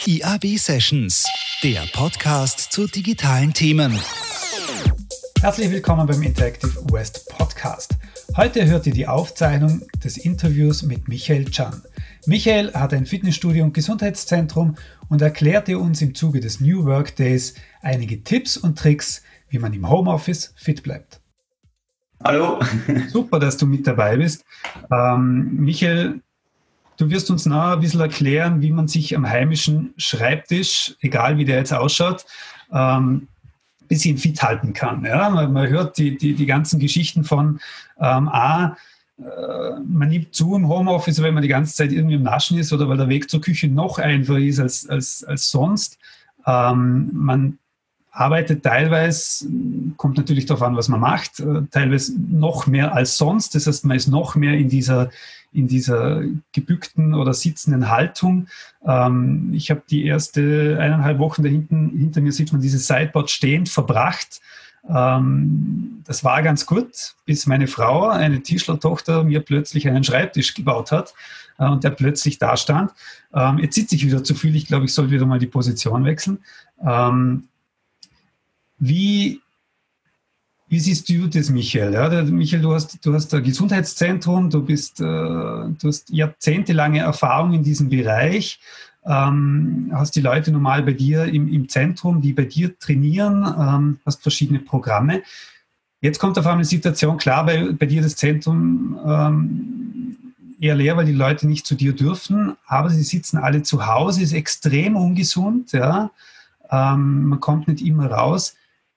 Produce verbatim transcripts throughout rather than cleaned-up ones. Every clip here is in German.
I A B Sessions, der Podcast zu digitalen Themen. Herzlich willkommen beim Interactive West Podcast. Heute hört ihr die Aufzeichnung des Interviews mit Michael Can. Michael hat ein Fitnessstudio und Gesundheitszentrum und erklärte uns im Zuge des New Work Days einige Tipps und Tricks, wie man im Homeoffice fit bleibt. Hallo. Super, dass du mit dabei bist. Ähm, Michael, du wirst uns nachher ein bisschen erklären, wie man sich am heimischen Schreibtisch, egal wie der jetzt ausschaut, ähm, ein bisschen fit halten kann. Ja? Man, man hört die, die, die ganzen Geschichten von ähm, A, äh, man nimmt zu im Homeoffice, wenn man die ganze Zeit irgendwie im Naschen ist oder weil der Weg zur Küche noch einfacher ist als, als, als sonst. Ähm, man arbeitet teilweise, kommt natürlich darauf an, was man macht, teilweise noch mehr als sonst. Das heißt, man ist noch mehr in dieser, in dieser gebückten oder sitzenden Haltung. Ähm, ich habe die erste eineinhalb Wochen da hinten, hinter mir sieht man dieses Sideboard stehend verbracht. Ähm, das war ganz gut, bis meine Frau, eine Tischlertochter, mir plötzlich einen Schreibtisch gebaut hat äh, und der plötzlich da stand. Ähm, jetzt sitze ich wieder zu viel. Ich glaube, ich sollte wieder mal die Position wechseln. Ähm, Wie, wie siehst du das, Michael? Ja, der, Michael, du hast, du hast ein Gesundheitszentrum, du, bist, äh, du hast jahrzehntelange Erfahrung in diesem Bereich, ähm, hast die Leute normal bei dir im, im Zentrum, die bei dir trainieren, ähm, hast verschiedene Programme. Jetzt kommt auf einmal eine Situation, klar, bei, bei dir das Zentrum ähm, eher leer, weil die Leute nicht zu dir dürfen, aber sie sitzen alle zu Hause, ist extrem ungesund, ja. Ähm, man kommt nicht immer raus.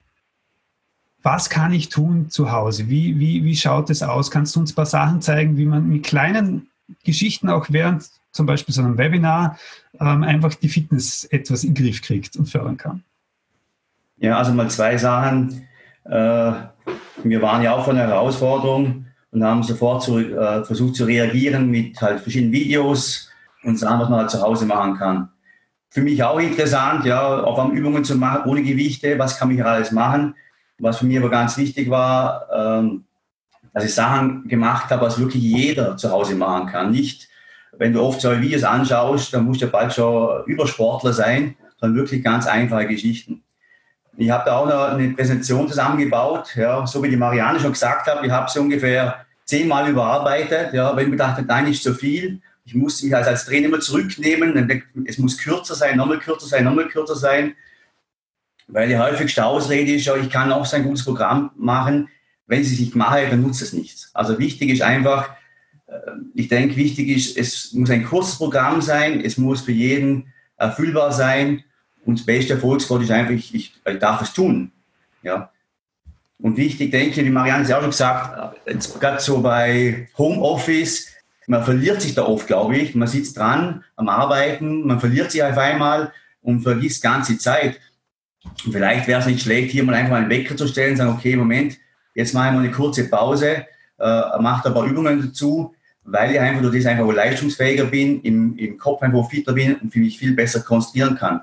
Was kann ich tun zu Hause? Wie, wie, wie schaut es aus? Kannst du uns ein paar Sachen zeigen, wie man mit kleinen Geschichten auch während zum Beispiel so einem Webinar ähm, einfach die Fitness etwas in den Griff kriegt und fördern kann? Ja, also mal zwei Sachen. Äh, wir waren ja auch von der Herausforderung und haben sofort zu, äh, versucht zu reagieren mit halt verschiedenen Videos und Sachen, was man halt zu Hause machen kann. Für mich auch interessant, ja, auf einmal Übungen zu machen ohne Gewichte. Was kann ich alles machen? Was für mich aber ganz wichtig war, ähm, dass ich Sachen gemacht habe, was wirklich jeder zu Hause machen kann. Nicht, wenn du oft solche Videos anschaust, dann musst du bald schon Übersportler sein, sondern wirklich ganz einfache Geschichten. Ich habe da auch noch eine Präsentation zusammengebaut, ja, so wie die Marianne schon gesagt hat. Ich habe sie ungefähr zehnmal überarbeitet, ja, weil ich mir dachte, nein, nicht so viel. Ich musste mich als, als Trainer immer zurücknehmen. Es muss kürzer sein, nochmal kürzer sein, nochmal kürzer sein. Weil die häufigste Ausrede ist ja, ich kann auch so ein gutes Programm machen. Wenn ich es nicht mache, dann nutzt es nichts. Also wichtig ist einfach, ich denke, wichtig ist, es muss ein kurzes Programm sein, es muss für jeden erfüllbar sein. Und das beste Erfolgscode ist einfach, ich, ich, ich darf es tun. Ja. Und wichtig, denke ich, wie Marianne es auch schon gesagt, jetzt gerade so bei Homeoffice, man verliert sich da oft, glaube ich. Man sitzt dran am Arbeiten, man verliert sich auf einmal und vergisst ganz die Zeit. Und vielleicht wäre es nicht schlecht, hier mal einfach einen Wecker zu stellen und sagen, okay, Moment, jetzt mache ich mal eine kurze Pause, äh, mache ein paar Übungen dazu, weil ich einfach durch das einfach leistungsfähiger bin, im, im Kopf einfach fitter bin und mich viel besser konzentrieren kann.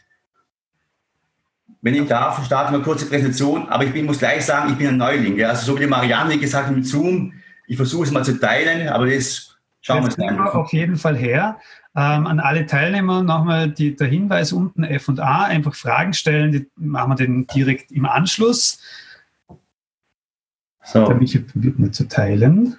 Wenn ich darf, starte ich eine kurze Präsentation, aber ich bin, muss gleich sagen, ich bin ein Neuling. Ja? Also so wie die Marianne gesagt hat mit Zoom, ich versuche es mal zu teilen, aber das schauen wir uns an. Auf jeden Fall her. Ähm, an alle Teilnehmer nochmal die, der Hinweis unten F und A, einfach Fragen stellen, die machen wir dann direkt im Anschluss. So. Da mich probiert mir zu teilen.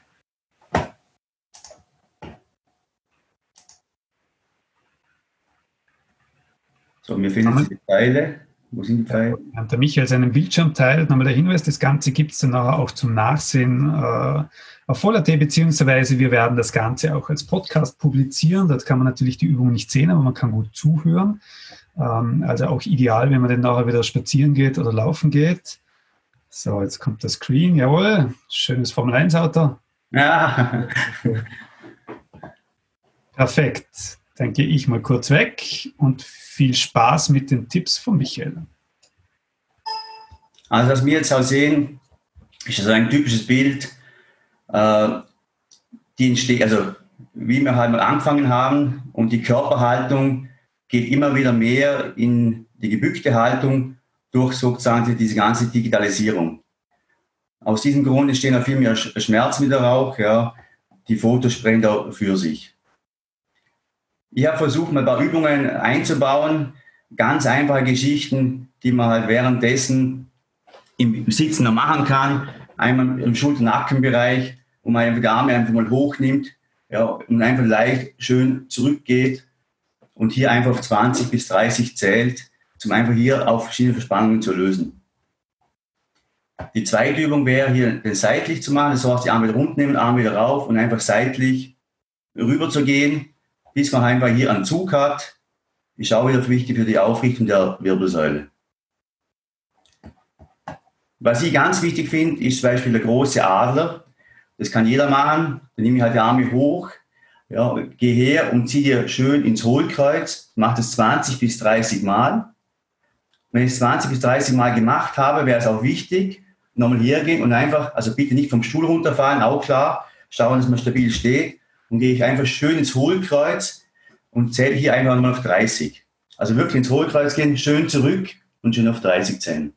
So, wir finden jetzt die Teile. Wo sind die Teile? Ja, der Michael seinen Bildschirm teilt. Nochmal der Hinweis, das Ganze gibt es dann auch zum Nachsehen äh, auf Voll Punkt at, beziehungsweise wir werden das Ganze auch als Podcast publizieren. Dort kann man natürlich die Übung nicht sehen, aber man kann gut zuhören. Ähm, also auch ideal, wenn man dann nachher wieder spazieren geht oder laufen geht. So, jetzt kommt das Screen. Jawohl, schönes Formel eins Auto. Ja. Perfekt. Dann gehe ich mal kurz weg und viel Spaß mit den Tipps von Michael. Also was wir jetzt auch sehen, ist das ein typisches Bild, äh, die entsteht, also wie wir halt mal angefangen haben, und die Körperhaltung geht immer wieder mehr in die gebückte Haltung durch sozusagen diese ganze Digitalisierung. Aus diesem Grund entstehen auch viel mehr Schmerzen wieder auch, ja. Die Fotos sprechen da für sich. Ich habe versucht, mal ein paar Übungen einzubauen, ganz einfache Geschichten, die man halt währenddessen im Sitzen noch machen kann. Einmal im Schulter-Nacken-Bereich, wo man einfach die Arme einfach mal hochnimmt, ja, und einfach leicht schön zurückgeht und hier einfach auf zwanzig bis dreißig zählt, um einfach hier auf verschiedene Verspannungen zu lösen. Die zweite Übung wäre hier den seitlich zu machen, das heißt die Arme wieder runternehmen, Arme wieder rauf und einfach seitlich rüber zu gehen, bis man einfach hier einen Zug hat. Ist auch wieder wichtig für die Aufrichtung der Wirbelsäule. Was ich ganz wichtig finde, ist zum Beispiel der große Adler. Das kann jeder machen. Dann nehme ich halt die Arme hoch, ja, gehe her und ziehe dir schön ins Hohlkreuz. Mache das zwanzig bis dreißig Mal. Wenn ich es zwanzig bis dreißig Mal gemacht habe, wäre es auch wichtig, nochmal hergehen und einfach, also bitte nicht vom Stuhl runterfallen, auch klar, schauen, dass man stabil steht. Und gehe ich einfach schön ins Hohlkreuz und zähle hier einfach nochmal auf dreißig. Also wirklich ins Hohlkreuz gehen, schön zurück und schön auf dreißig zählen.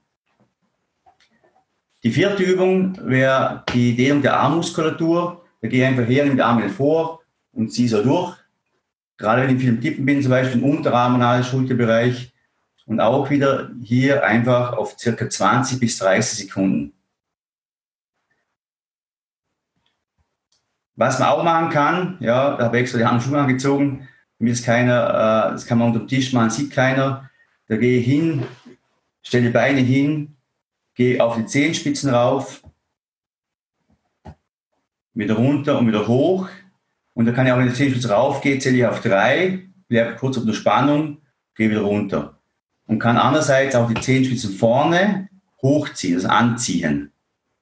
Die vierte Übung wäre die Dehnung der Armmuskulatur. Da gehe ich einfach her, nehme die Arme vor und ziehe so durch. Gerade wenn ich viel im Tippen bin, zum Beispiel im Unterarm und alles Schulterbereich. Und auch wieder hier einfach auf ca. zwanzig bis dreißig Sekunden. Was man auch machen kann, ja, da habe ich extra die Handschuhe angezogen, damit es keiner, äh, das kann man unter dem Tisch machen, sieht keiner. Da gehe ich hin, stelle die Beine hin, gehe auf die Zehenspitzen rauf, wieder runter und wieder hoch. Und da kann ich auch, wenn die Zehenspitze rauf geht, zähle ich auf drei, bleibe kurz auf der Spannung, gehe wieder runter. Und kann andererseits auch die Zehenspitzen vorne hochziehen, das Anziehen.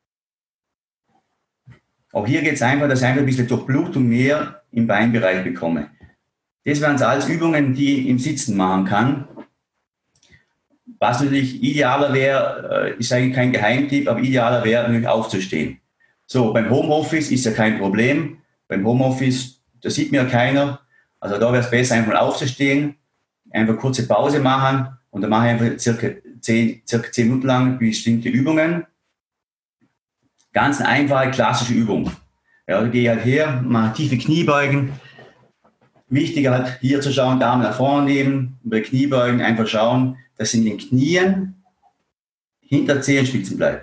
Auch hier geht es einfach, dass ich einfach ein bisschen Durchblutung mehr im Beinbereich bekomme. Das wären alles Übungen, die ich im Sitzen machen kann. Was natürlich idealer wäre, ist eigentlich kein Geheimtipp, aber idealer wäre natürlich aufzustehen. So, beim Homeoffice ist ja kein Problem. Beim Homeoffice, da sieht mir ja keiner. Also da wäre es besser, einfach mal aufzustehen, einfach kurze Pause machen und dann mache ich einfach circa zehn, circa zehn Minuten lang bestimmte Übungen. Ganz eine einfache, klassische Übung. Ja, da gehe ich halt her, mache tiefe Kniebeugen. Wichtig halt hier zu schauen, Arme nach vorne nehmen, bei Kniebeugen einfach schauen, dass in den Knien hinter Zehenspitzen bleibt.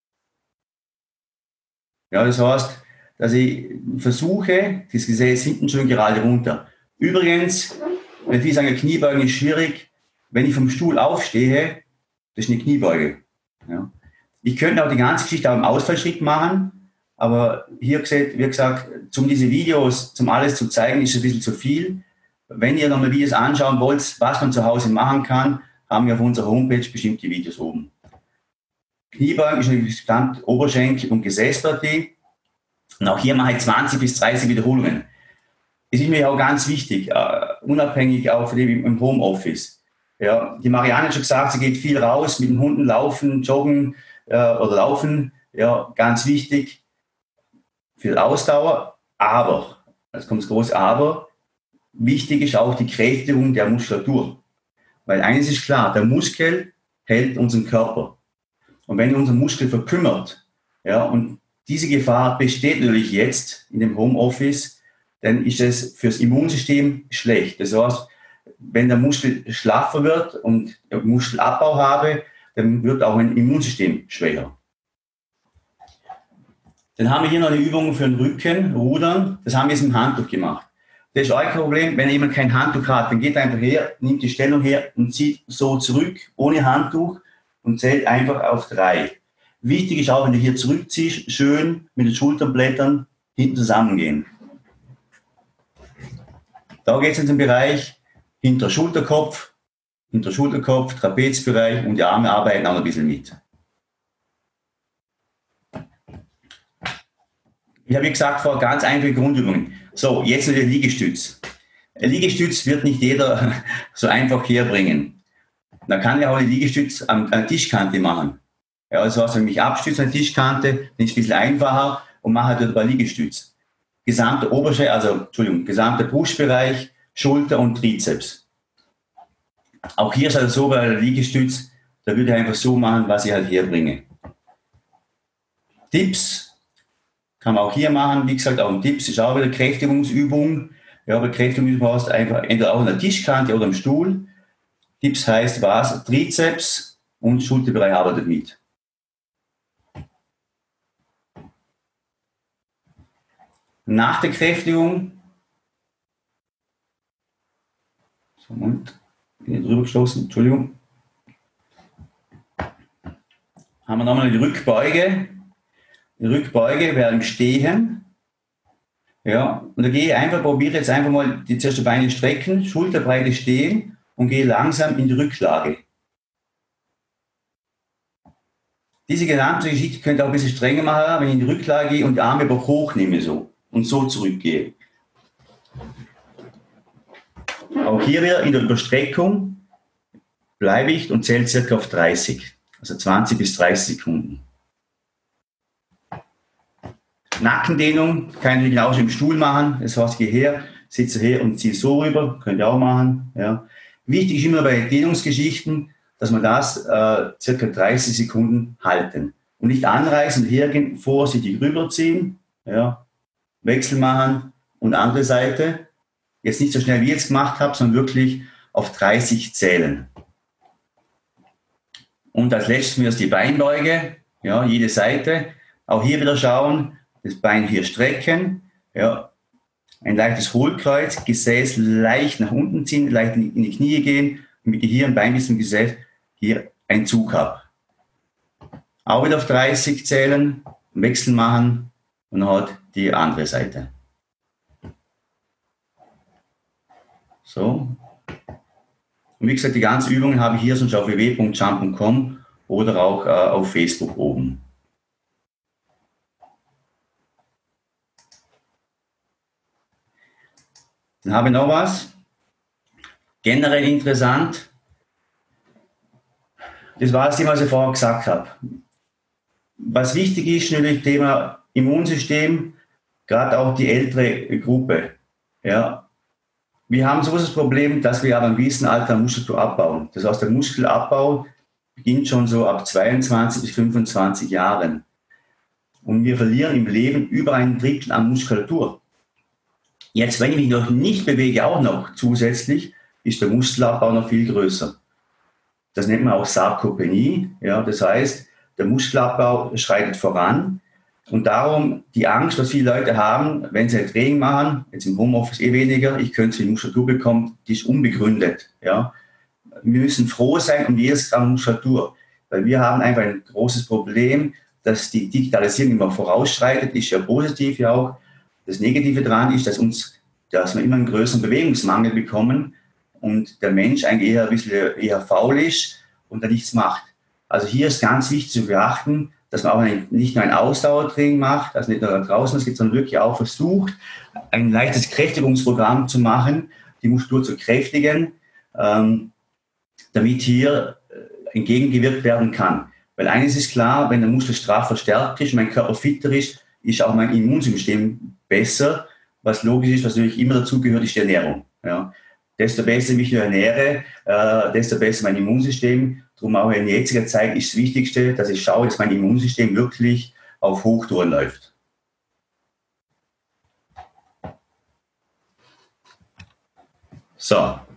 Ja, das heißt, dass ich versuche, das Gesäß hinten schön gerade runter. Übrigens, wenn viele sagen, Kniebeugen ist schwierig, wenn ich vom Stuhl aufstehe, das ist eine Kniebeuge. Ja. Ich könnte auch die ganze Geschichte auch im Ausfallschritt machen, aber hier gesagt, wie gesagt, um diese Videos, zum alles zu zeigen, ist es ein bisschen zu viel. Wenn ihr nochmal Videos anschauen wollt, was man zu Hause machen kann, haben wir auf unserer Homepage bestimmte Videos oben. Kniebeugen ist eine gesamte Oberschenkel- und Gesäßpartie. Und auch hier mache ich zwanzig bis dreißig Wiederholungen. Das ist mir auch ganz wichtig, uh, unabhängig auch von dem im Homeoffice. Ja, die Marianne hat schon gesagt, sie geht viel raus mit den Hunden, laufen, joggen uh, oder laufen. Ja, ganz wichtig für die Ausdauer. Aber, jetzt kommt das große Aber, wichtig ist auch die Kräftigung der Muskulatur. Weil eines ist klar, der Muskel hält unseren Körper. Und wenn unser Muskel verkümmert, ja, und diese Gefahr besteht natürlich jetzt in dem Homeoffice, dann ist es fürs Immunsystem schlecht. Das heißt, wenn der Muskel schlaffer wird und ich Muskelabbau habe, dann wird auch ein Immunsystem schwächer. Dann haben wir hier noch eine Übung für den Rücken, Rudern. Das haben wir jetzt im Handtuch gemacht. Das ist auch kein Problem, wenn jemand kein Handtuch hat, dann geht er einfach her, nimmt die Stellung her und zieht so zurück, ohne Handtuch und zählt einfach auf drei. Wichtig ist auch, wenn du hier zurückziehst, schön mit den Schulterblättern hinten zusammengehen. Da geht es in den Bereich hinter Schulterkopf, hinter Schulterkopf, Trapezbereich und die Arme arbeiten auch ein bisschen mit. Ich habe wie gesagt vor, ganz einfache Grundübungen. So, jetzt noch der Liegestütz. Der Liegestütz wird nicht jeder so einfach herbringen. Da kann ich auch den Liegestütz an der Tischkante machen. Ja, das heißt, wenn ich mich abstütze an der Tischkante, dann ist es ein bisschen einfacher und mache halt ein paar Liegestütz. Gesamter Oberschenkel, also Entschuldigung, gesamter Brustbereich, Schulter und Trizeps. Auch hier ist es halt so bei der Liegestütz, da würde ich einfach so machen, was ich halt herbringe. Tipps kann man auch hier machen, wie gesagt, auch ein Tipps ist auch wieder Kräftigungsübung. Ja, aber Kräftigung brauchst du einfach entweder auch an der Tischkante oder am Stuhl. Dips heißt was? Trizeps und Schulterbereich arbeitet mit. Nach der Kräftigung, so, Moment, bin ich drüber gestoßen, Entschuldigung, haben wir nochmal die Rückbeuge. Die Rückbeuge wäre im Stehen. Ja, und da gehe ich einfach, probiere jetzt einfach mal die zuerst die Beine strecken, Schulterbreite stehen und gehe langsam in die Rücklage. Diese genannte Geschichte könnt ihr auch ein bisschen strenger machen, wenn ich in die Rücklage gehe und die Arme aber hochnehme so und so zurückgehe. Auch hier wieder in der Überstreckung bleibe ich und zähle circa auf dreißig, also zwanzig bis dreißig Sekunden. Nackendehnung kann ich genauso im Stuhl machen. Das heißt, ich gehe her, sitze her und ziehe so rüber. Könnt ihr auch machen. Ja. Wichtig ist immer bei Dehnungsgeschichten, dass man das äh, circa dreißig Sekunden halten. Und nicht anreißen, hergehen, vorsichtig rüberziehen, ja. Wechsel machen und andere Seite. Jetzt nicht so schnell wie ich jetzt gemacht habe, sondern wirklich auf dreißig zählen. Und als letztes mir ist die Beinbeuge, ja, jede Seite. Auch hier wieder schauen, das Bein hier strecken, ja, ein leichtes Hohlkreuz, Gesäß leicht nach unten ziehen, leicht in die Knie gehen, damit ich hier ein Bein bis zum Gesäß hier einen Zug habe. Auch wieder auf dreißig zählen, Wechsel machen und dann halt die andere Seite. So. Und wie gesagt, die ganzen Übungen habe ich hier sonst auf w w w punkt jump punkt com oder auch äh, auf Facebook oben. Dann habe ich noch was, generell interessant, das war das Thema, was ich vorher gesagt habe. Was wichtig ist, natürlich Thema Immunsystem, gerade auch die ältere Gruppe. Ja. Wir haben so das Problem, dass wir aber im gewissen Alter Muskulatur abbauen. Das heißt, der Muskelabbau beginnt schon so ab zweiundzwanzig bis fünfundzwanzig Jahren. Und wir verlieren im Leben über ein Drittel an Muskulatur. Jetzt, wenn ich mich noch nicht bewege, auch noch zusätzlich, ist der Muskelabbau noch viel größer. Das nennt man auch Sarkopenie. Ja, das heißt, der Muskelabbau schreitet voran. Und darum die Angst, was viele Leute haben, wenn sie ein Training machen, jetzt im Homeoffice eh weniger, ich könnte die Muskulatur bekommen, die ist unbegründet. Ja. Wir müssen froh sein um jedes Gramm Muskulatur, weil wir haben einfach ein großes Problem, dass die Digitalisierung immer vorausschreitet, ist ja positiv ja auch. Das Negative daran ist, dass, uns, dass wir immer einen größeren Bewegungsmangel bekommen und der Mensch eigentlich eher ein bisschen eher faul ist und da nichts macht. Also hier ist ganz wichtig zu beachten, dass man auch ein, nicht nur ein Ausdauertraining macht, also nicht nur da draußen, es gibt, sondern wirklich auch versucht, ein leichtes Kräftigungsprogramm zu machen, die Muskulatur zu kräftigen, ähm, damit hier entgegengewirkt werden kann. Weil eines ist klar, wenn der Muskel straff verstärkt ist, mein Körper fitter ist, ist auch mein Immunsystem besser. Was logisch ist, was natürlich immer dazu gehört, ist die Ernährung. Ja. Desto besser ich mich ernähre, äh, desto besser mein Immunsystem. Darum auch in jetziger Zeit ist das Wichtigste, dass ich schaue, dass mein Immunsystem wirklich auf Hochtouren läuft. So.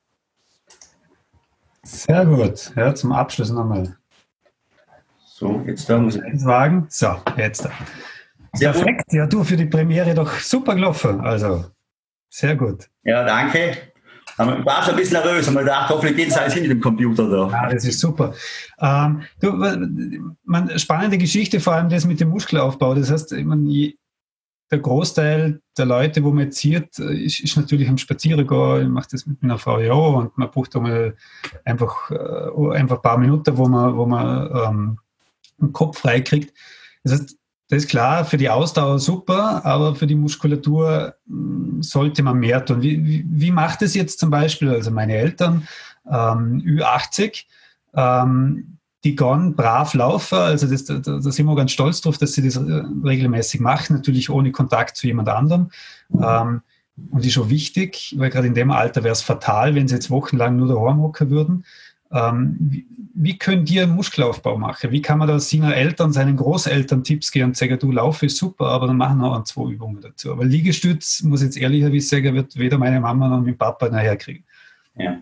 Sehr gut. Ja, zum Abschluss nochmal. So, jetzt da muss ich eins wagen. So, jetzt da. Sehr Perfekt. gut. Ja, du, für die Premiere doch super gelaufen. Also, sehr gut. Ja, danke. Aber ich war schon ein bisschen nervös, aber ich dachte, hoffentlich geht es alles hin mit dem Computer da. Ja, das ist super. Ähm, du, man, spannende Geschichte, vor allem das mit dem Muskelaufbau. Das heißt, ich meine, der Großteil der Leute, wo man jetzt sieht, ist, ist natürlich am Spazierengehen. Ich mache das mit meiner Frau ja und man braucht einmal einfach, äh, einfach ein paar Minuten, wo man, wo man ähm, den Kopf frei kriegt. Das heißt, das ist klar, für die Ausdauer super, aber für die Muskulatur mh, sollte man mehr tun. Wie, wie, wie macht es jetzt zum Beispiel, also meine Eltern, ähm, Ü achtzig, ähm, die gehen brav laufen, also das, da, da sind wir ganz stolz drauf, dass sie das regelmäßig machen, natürlich ohne Kontakt zu jemand anderem. Ähm, und ist schon wichtig, weil gerade in dem Alter wäre es fatal, wenn sie jetzt wochenlang nur daheim hocken würden. Ähm, wie, wie könnt ihr Muskelaufbau machen? Wie kann man da seinen Eltern, seinen Großeltern Tipps geben und sagen, du, Lauf ist super, aber dann machen wir noch zwei Übungen dazu. Aber Liegestütz, muss ich jetzt ehrlicherweise sagen, wird weder meine Mama noch mein Papa nachher kriegen. Ja.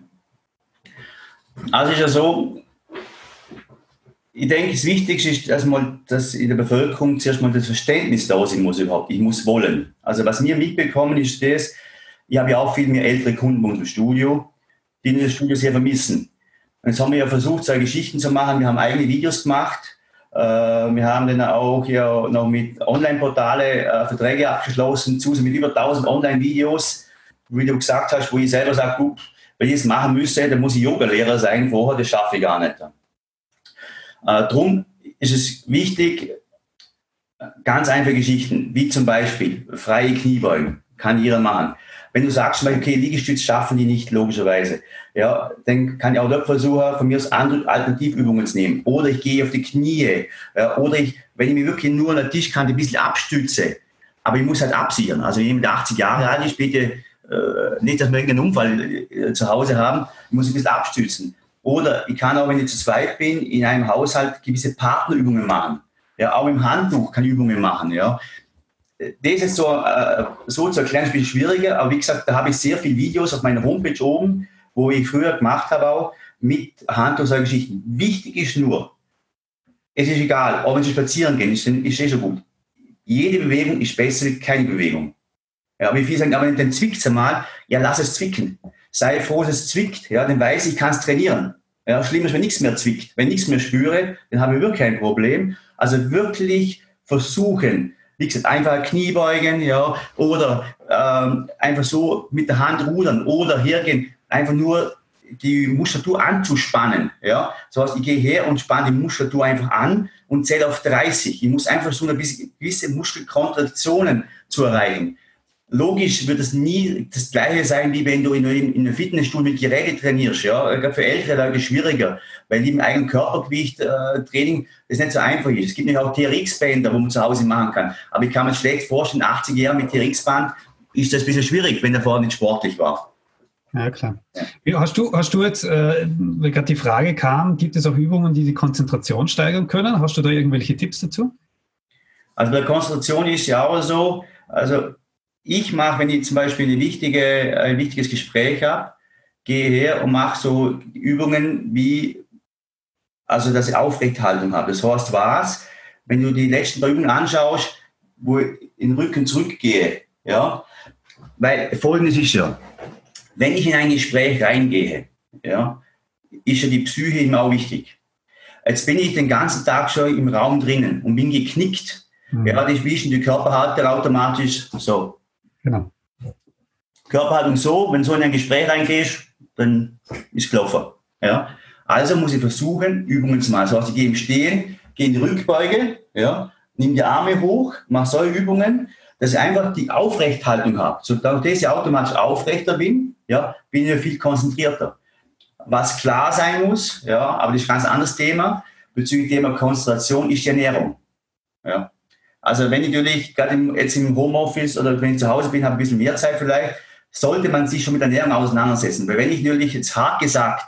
Also ist ja so, ich denke, das Wichtigste ist erstmal, dass in der Bevölkerung zuerst mal das Verständnis da sein muss überhaupt. Ich muss wollen. Also was wir mitbekommen ist das, ich habe ja auch viel mehr ältere Kunden bei uns im Studio, die in das Studio sehr vermissen. Und jetzt haben wir ja versucht, solche Geschichten zu machen. Wir haben eigene Videos gemacht. Äh, wir haben dann auch ja noch mit Online-Portale äh, Verträge abgeschlossen, zusammen mit über tausend Online-Videos, wie du gesagt hast, wo ich selber sage, gut, wenn ich es machen müsste, dann muss ich Yoga-Lehrer sein vorher, das schaffe ich gar nicht. Äh, drum ist es wichtig, ganz einfache Geschichten, wie zum Beispiel freie Kniebeugen, kann jeder machen. Wenn du sagst, okay, Liegestütz schaffen die nicht, logischerweise, ja, dann kann ich auch dort versuchen, von mir aus andere Alternativübungen zu nehmen. Oder ich gehe auf die Knie. Ja, oder ich, wenn ich mich wirklich nur an der Tischkante ein bisschen abstütze, aber ich muss halt absichern. Also jemand, der achtzig Jahre alt ist, bitte äh, nicht, dass wir irgendeinen Unfall äh, zu Hause haben, ich muss ein bisschen abstützen. Oder ich kann auch, wenn ich zu zweit bin, in einem Haushalt gewisse Partnerübungen machen. Ja, auch im Handtuch kann ich Übungen machen. Ja. Das ist so, äh, so zu erklären, ist ein bisschen schwieriger, aber wie gesagt, da habe ich sehr viele Videos auf meiner Homepage oben, wo ich früher gemacht habe, auch mit Handtuch, solche Geschichten. Wichtig ist nur, es ist egal, ob Sie spazieren gehen, ist, ist eh schon gut. Jede Bewegung ist besser als keine Bewegung. Ja, wie viele sagen, aber dann zwickt es einmal, ja, lass es zwicken. Sei froh, dass es zwickt, ja, dann weiß ich, ich kann es trainieren. Ja, schlimm ist, wenn nichts mehr zwickt. Wenn ich nichts mehr spüre, dann habe ich wirklich kein Problem. Also wirklich versuchen, wie gesagt, einfach Kniebeugen, ja, oder ähm, einfach so mit der Hand rudern oder hergehen, einfach nur die Muskulatur anzuspannen. Ja. Das heißt, ich gehe her und spanne die Muskulatur einfach an und zähle auf dreißig. Ich muss einfach so eine gewisse Muskelkontraktionen zu erreichen. Logisch wird es nie das Gleiche sein, wie wenn du in einem Fitnessstudio mit Geräten trainierst. Ja. Für ältere Leute schwieriger, weil die im eigenen Körpergewicht äh, Training das nicht so einfach ist. Es gibt nämlich auch T R X-Bänder, wo man zu Hause machen kann. Aber ich kann mir schlecht vorstellen, achtzig Jahre mit T R X-Band ist das ein bisschen schwierig, wenn der vorher nicht sportlich war. Ja, klar. Ja. Hast du, hast du jetzt, äh, weil gerade die Frage kam, gibt es auch Übungen, die die Konzentration steigern können? Hast du da irgendwelche Tipps dazu? Also bei Konzentration ist ja auch so, also ich mache, wenn ich zum Beispiel eine wichtige, ein wichtiges Gespräch habe, gehe her und mache so Übungen wie, also dass ich Aufrechthaltung habe. Das heißt was, wenn du die letzten drei Übungen anschaust, wo ich in den Rücken zurückgehe, ja, weil Folgendes ist ja, wenn ich in ein Gespräch reingehe, ja, ist ja die Psyche immer auch wichtig. Jetzt bin ich den ganzen Tag schon im Raum drinnen und bin geknickt. Mhm. Ja, das ist die Körperhaltung automatisch so. Genau. Körperhaltung so, wenn du so in ein Gespräch reingehst, dann ist gelaufen. Ja? Also muss ich versuchen, Übungen zu machen. Das heißt, ich gehe im Stehen, gehe in die Rückbeuge, ja, nehme die Arme hoch, mache solche Übungen, dass ich einfach die Aufrechthaltung habe. So, dadurch, dass ich automatisch aufrechter bin, ja, bin ich viel konzentrierter. Was klar sein muss, ja, aber das ist ein ganz anderes Thema, bezüglich Thema Konzentration, ist die Ernährung. Ja. Also wenn ich natürlich gerade im, jetzt im Homeoffice oder wenn ich zu Hause bin, habe ich ein bisschen mehr Zeit vielleicht, sollte man sich schon mit Ernährung auseinandersetzen. Weil wenn ich natürlich jetzt hart gesagt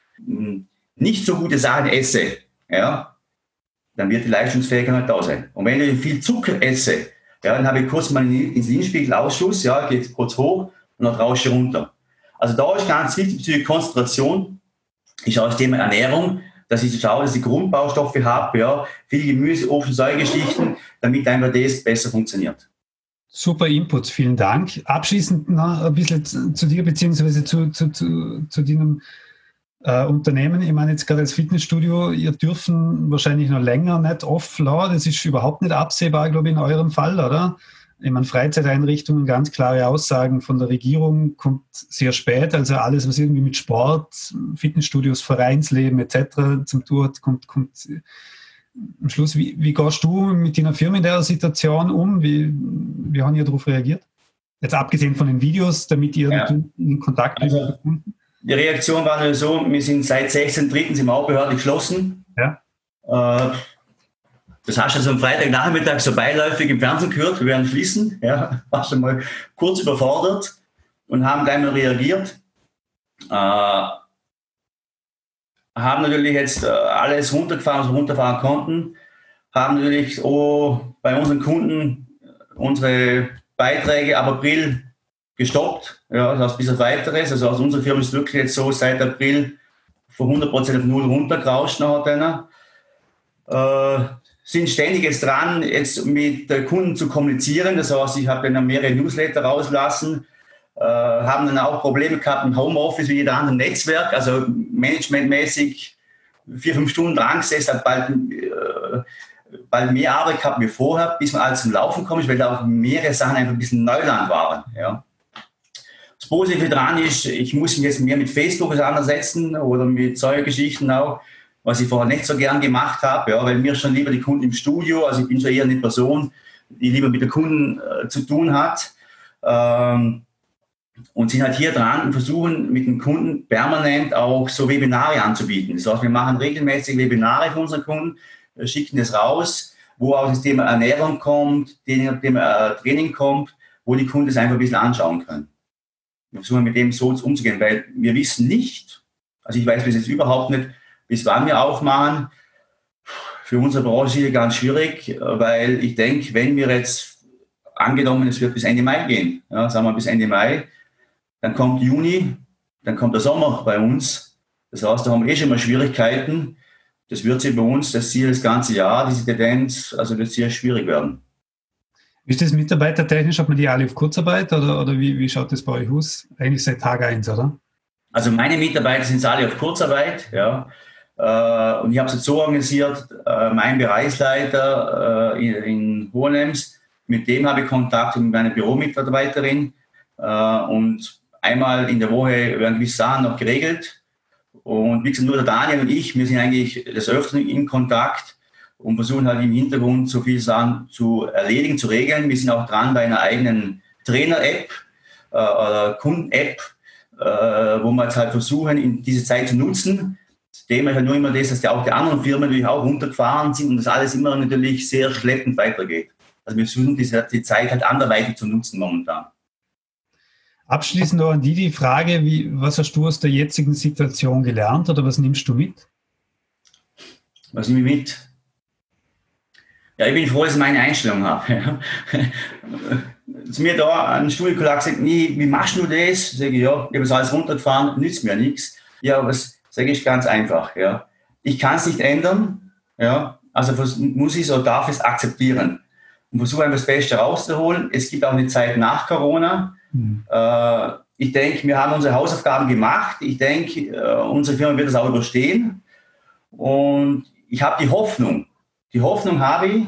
nicht so gute Sachen esse, ja, dann wird die Leistungsfähigkeit nicht da sein. Und wenn ich viel Zucker esse, ja, dann habe ich kurz mal einen Insulinspiegelausschuss, ja, geht kurz hoch und dann rausche ich runter. Also da ist ganz wichtig bezüglich Konzentration, ist auch das Thema Ernährung, dass ich schaue, dass ich Grundbaustoffe habe, ja, viel Gemüse, Obst und solche Geschichten, damit einfach das besser funktioniert. Super Input, vielen Dank. Abschließend noch ein bisschen zu, zu dir, beziehungsweise zu, zu, zu, zu deinem äh, Unternehmen. Ich meine jetzt gerade als Fitnessstudio, ihr dürfen wahrscheinlich noch länger nicht offline, das ist überhaupt nicht absehbar, glaube ich, in eurem Fall, oder? Ich meine, Freizeiteinrichtungen, ganz klare Aussagen von der Regierung, kommt sehr spät. Also alles, was irgendwie mit Sport, Fitnessstudios, Vereinsleben et cetera zum Tun kommt, kommt am Schluss. Wie, wie gehst du mit deiner Firma in der Situation um? Wie, wie haben ihr darauf reagiert? Jetzt abgesehen von den Videos, damit ihr ja. in Kontakt also, bekommt. Die Reaktion war nur so, wir sind seit sechzehnten dritten sind wir auch behördlich geschlossen. Ja. Äh, Das hast du also am Freitagnachmittag so beiläufig im Fernsehen gehört, wir werden schließen. Ja, warst du mal kurz überfordert und haben gleich mal reagiert. Äh, haben natürlich jetzt alles runtergefahren, was wir runterfahren konnten, haben natürlich auch bei unseren Kunden unsere Beiträge ab April gestoppt, ja, das heißt bis auf weiteres. Also aus unserer Firma ist wirklich jetzt so seit April von hundert Prozent auf null runtergerauscht nachher. Äh, sind ständig jetzt dran, jetzt mit Kunden zu kommunizieren. Das heißt, ich habe dann mehrere Newsletter rauslassen, äh, haben dann auch Probleme gehabt im Homeoffice wie jeder andere Netzwerk, also managementmäßig vier, fünf Stunden dran gesessen, hat bald, äh, bald mehr Arbeit gehabt wie vorher, bis man alles zum Laufen kommt, weil da auch mehrere Sachen einfach ein bisschen Neuland waren. Ja. Das Positive daran ist, ich muss mich jetzt mehr mit Facebook auseinandersetzen oder mit solchen Geschichten auch, was ich vorher nicht so gern gemacht habe, ja, weil mir schon lieber die Kunden im Studio, also ich bin schon eher eine Person, die lieber mit den Kunden äh, zu tun hat, ähm, und sind halt hier dran und versuchen mit den Kunden permanent auch so Webinare anzubieten. Das heißt, wir machen regelmäßig Webinare für unsere Kunden, schicken das raus, wo auch das Thema Ernährung kommt, das Thema Training kommt, wo die Kunden es einfach ein bisschen anschauen können. Wir versuchen mit dem so umzugehen, weil wir wissen nicht, also ich weiß bis jetzt überhaupt nicht, bis wann wir aufmachen. Für unsere Branche ist es ganz schwierig, weil ich denke, wenn wir jetzt angenommen, es wird bis Ende Mai gehen, ja, sagen wir bis Ende Mai, dann kommt Juni, dann kommt der Sommer bei uns. Das heißt, da haben wir eh schon mal Schwierigkeiten. Das wird sich bei uns das Ziel das ganze Jahr, diese Tendenz, also wird sehr schwierig werden. Wie ist das mitarbeitertechnisch? Hat man die alle auf Kurzarbeit oder, oder wie, wie schaut das bei euch aus? Eigentlich seit Tag eins, oder? Also meine Mitarbeiter sind alle auf Kurzarbeit, ja. Und ich habe es jetzt so organisiert, mein Bereichsleiter in, in Hohenems, mit dem habe ich Kontakt mit meiner Büromitarbeiterin und einmal in der Woche werden gewisse Sachen noch geregelt. Und wie gesagt, nur der Daniel und ich, wir sind eigentlich des Öfteren in Kontakt und versuchen halt im Hintergrund so viele Sachen zu erledigen, zu regeln. Wir sind auch dran bei einer eigenen Trainer-App äh, oder Kunden-App, äh, wo wir jetzt halt versuchen, in diese Zeit zu nutzen. Das Thema ist halt nur immer das, dass ja auch die anderen Firmen natürlich auch runtergefahren sind und das alles immer natürlich sehr schleppend weitergeht. Also wir versuchen diese, die Zeit halt anderweitig zu nutzen momentan. Abschließend noch an die die Frage, wie, was hast du aus der jetzigen Situation gelernt oder was nimmst du mit? Was nehme ich mit? Ja, ich bin froh, dass ich meine Einstellung habe. Zu mir da ein Studienkollege gesagt, nee, wie machst du das? Sage ich, ja, ich habe das alles runtergefahren, nützt mir nichts. Ja, was sage ich ganz einfach. Ja. Ich kann es nicht ändern, ja, also muss ich es oder darf es akzeptieren und versuche einfach das Beste rauszuholen. Es gibt auch eine Zeit nach Corona. Mhm. Äh, ich denke, wir haben unsere Hausaufgaben gemacht. Ich denke, äh, unsere Firma wird das auch überstehen. Und ich habe die Hoffnung, die Hoffnung habe ich,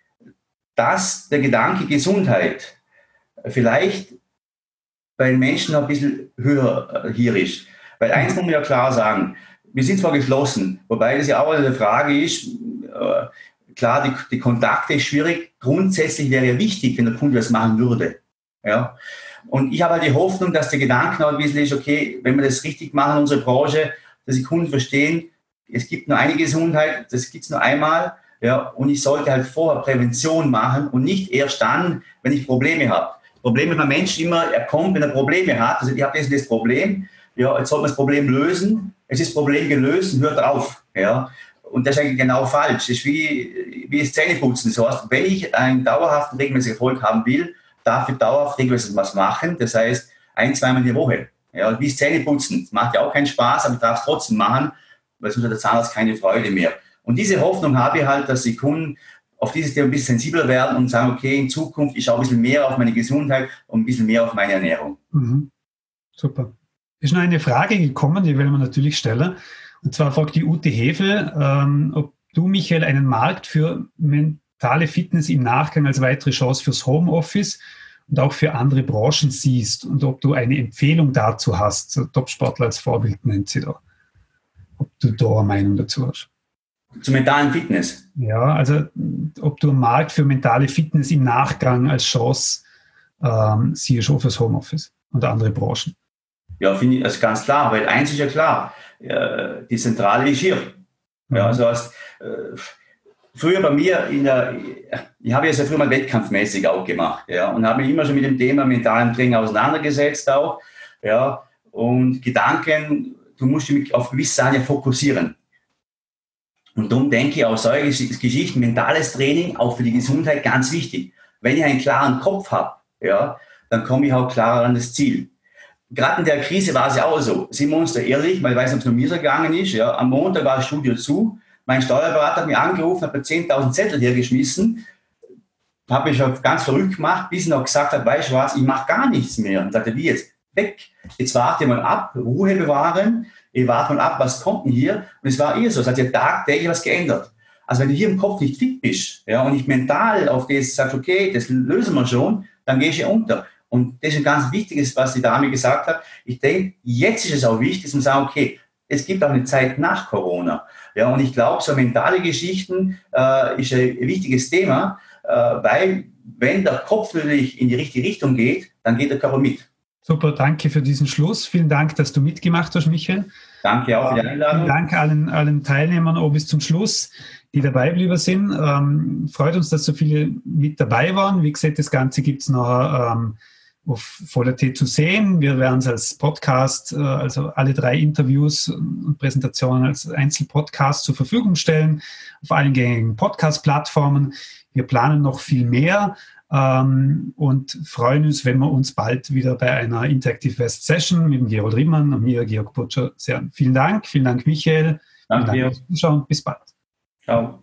dass der Gedanke Gesundheit vielleicht bei den Menschen noch ein bisschen höher hier ist. Weil eins muss man ja klar sagen, wir sind zwar geschlossen, wobei das ja auch eine Frage ist, äh, klar, die, die Kontakte ist schwierig, grundsätzlich wäre ja wichtig, wenn der Kunde das machen würde. Ja? Und ich habe halt die Hoffnung, dass der Gedanke noch ein bisschen ist, okay, wenn wir das richtig machen in unserer Branche, dass die Kunden verstehen, es gibt nur eine Gesundheit, das gibt es nur einmal, ja, und ich sollte halt vorher Prävention machen und nicht erst dann, wenn ich Probleme habe. Probleme beim Menschen immer, er kommt, wenn er Probleme hat, also ich habe das, das Problem, ja, jetzt soll man das Problem lösen, es ist das Problem gelöst und hört auf. Ja. Und das ist eigentlich genau falsch. Das ist wie, wie das Zähneputzen. Das heißt, wenn ich einen dauerhaften regelmäßigen Erfolg haben will, darf ich dauerhaft regelmäßig was machen. Das heißt, ein-, zweimal in der Woche. Ja, wie das Zähneputzen. Das macht ja auch keinen Spaß, aber ich darf es trotzdem machen, weil sonst hat der Zahnarzt keine Freude mehr. Und diese Hoffnung habe ich halt, dass die Kunden auf dieses Thema ein bisschen sensibler werden und sagen, okay, in Zukunft, ich schaue ein bisschen mehr auf meine Gesundheit und ein bisschen mehr auf meine Ernährung. Mhm. Super. Ist noch eine Frage gekommen, die will man natürlich stellen. Und zwar fragt die Ute Hefel, ähm, ob du, Michael, einen Markt für mentale Fitness im Nachgang als weitere Chance fürs Homeoffice und auch für andere Branchen siehst und ob du eine Empfehlung dazu hast. So Topsportler als Vorbild nennt sie da. Ob du da eine Meinung dazu hast. Zum mentalen Fitness? Ja, also ob du einen Markt für mentale Fitness im Nachgang als Chance ähm, siehst, auch fürs Homeoffice und andere Branchen. Ja, finde ich, das ist ganz klar, weil eins ist ja klar, äh, die Zentrale ist hier. Mhm. Ja, also heißt, äh, früher bei mir, in der, ich habe ja sehr früher mal wettkampfmäßig auch gemacht, ja, und habe mich immer schon mit dem Thema mentalen Training auseinandergesetzt auch, ja, und Gedanken, du musst dich auf gewisse Sachen fokussieren. Und darum denke ich auch solche Geschichten, mentales Training, auch für die Gesundheit ganz wichtig. Wenn ich einen klaren Kopf habe, ja, dann komme ich auch klarer an das Ziel. Gerade in der Krise war es ja auch so. Sind wir uns da ehrlich, weil ich weiß nicht, ob es nur mir so gegangen ist. Ja, am Montag war das Studio zu. Mein Steuerberater hat mich angerufen, hat mir zehntausend Zettel hergeschmissen. Habe mich schon ganz verrückt gemacht, bis er noch gesagt hat, weißt du was, ich mache gar nichts mehr. Und sagte, wie jetzt? Weg. Jetzt warte mal ab, Ruhe bewahren. Ich warte mal ab, was kommt denn hier? Und es war eher so, es hat ja tagtäglich was geändert. Also wenn du hier im Kopf nicht fit bist, ja, und nicht mental auf das sagst, okay, das lösen wir schon, dann gehst du unter. Und das ist ein ganz wichtiges, was die Dame gesagt hat. Ich denke, jetzt ist es auch wichtig, dass man sagt, okay, es gibt auch eine Zeit nach Corona. Ja, und ich glaube, so mentale Geschichten äh, ist ein wichtiges Thema, äh, weil wenn der Kopf natürlich in die richtige Richtung geht, dann geht der Körper mit. Super, danke für diesen Schluss. Vielen Dank, dass du mitgemacht hast, Michael. Danke auch für die Einladung. Vielen Dank allen, allen Teilnehmern auch bis zum Schluss, die dabei geblieben sind. Ähm, freut uns, dass so viele mit dabei waren. Wie gesagt, das Ganze gibt es noch ähm, auf Voller.t zu sehen. Wir werden es als Podcast, äh, also alle drei Interviews und Präsentationen als Einzelpodcast zur Verfügung stellen, auf allen gängigen Podcast-Plattformen. Wir planen noch viel mehr. Ähm, und freuen uns, wenn wir uns bald wieder bei einer Interactive West Session mit dem Gerold Riemann und mir, Georg Butcher, sehen. Vielen Dank, vielen Dank, Michael. Danke vielen Dank fürs Zuschauen. Bis bald. Ciao.